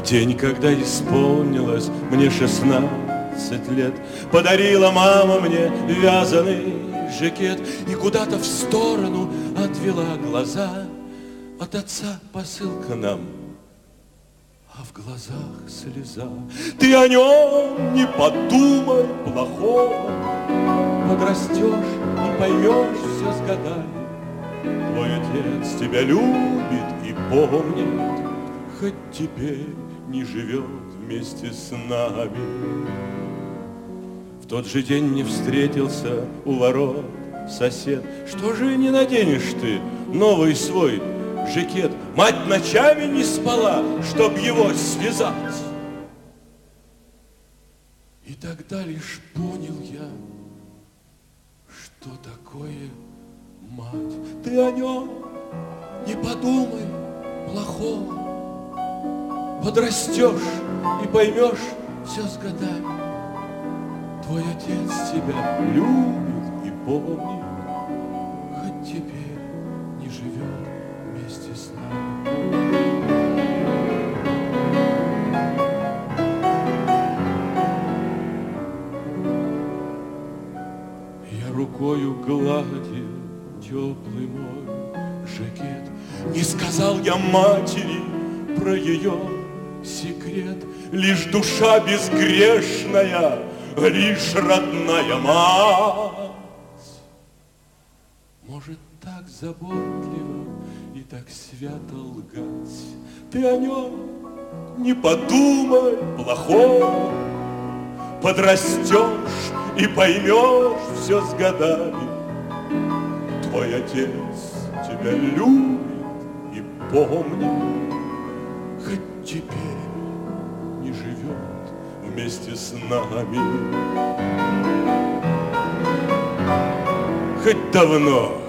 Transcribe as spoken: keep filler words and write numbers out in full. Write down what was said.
день, когда исполнилось мне шестнадцать лет, подарила мама мне вязаный жакет и куда-то в сторону отвела глаза. От отца посылка нам, а в глазах слеза. Ты о нем не подумай плохого, подрастешь и поймешь все с годами. Твой отец тебя любит и помнит, хоть теперь не живет вместе с нами. В тот же день мне встретился у ворот сосед. Что же не наденешь ты новый свой жакет? Мать ночами не спала, чтоб его связать. И тогда лишь понял я, что такое мать. Ты о нем не подумай плохого, подрастешь и поймешь все с годами. Твой отец тебя любит и помнит, хоть теперь не живет вместе с нами. Я рукою гладил теплый мой жакет, не сказал я матери про ее секрет. Лишь душа безгрешная, лишь родная мать может так заботливо и так свято лгать. Ты о нем не подумай плохого, подрастешь и поймешь все с годами. Твой отец тебя любит и помнит, хоть теперь не живет вместе с нами. Хоть давно